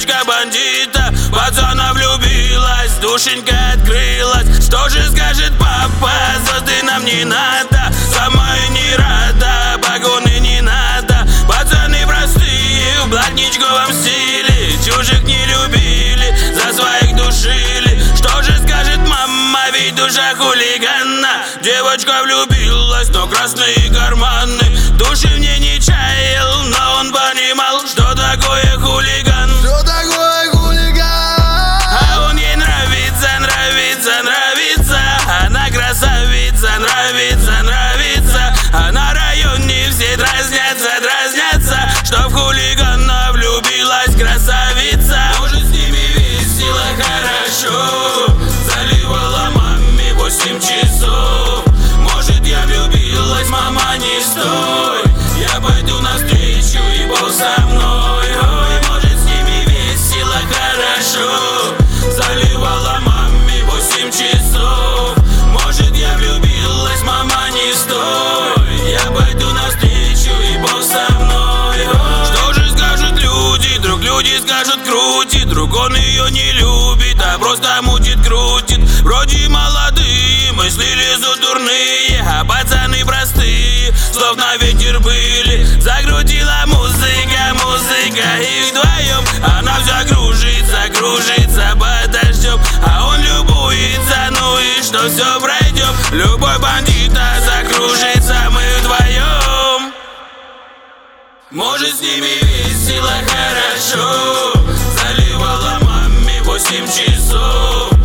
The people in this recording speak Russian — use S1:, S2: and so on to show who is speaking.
S1: девочка бандита, пацана влюбилась, душенька открылась. Что же скажет папа, звезды нам не надо, сама и не рада, погоны не надо. Пацаны простые, в блатничковом стиле, чужих не любили, за своих душили. Что же скажет мама, ведь душа хулигана. Девочка влюбилась, но красные карманы. Души мне не чаял, но он понимал, что такое хулиган.
S2: Что такое хулиган?
S1: А он ей нравится, нравится, нравится. Она красавица, нравится, нравится. А на районе все дразнятся, дразнятся, что в хулигана влюбилась красавица. Может, с ними весело, хорошо, заливала маме 8 часов. Может, я влюбилась, мама, не стой, я пойду навстречу, и Бог со мной. Ой, может, с ними весело, хорошо, заливала маме 8 часов. Может, я влюбилась, мама, не стой, я пойду навстречу, и Бог со мной. Ой. Что же скажут люди? Друг люди скажут, крутит, друг он ее не любит, а просто мутит, крутит. Вроде молодые, мысли лезут дурные, а пацаны простые, словно ветер были. Закрутила музыка, музыка, и вдвоем она вся кружится, кружится под дождем. А он любуется, ну и что, все пройдем. Любой бандита закружится, мы вдвоем. Может, с ними весело, хорошо, заливала маме 8 часов.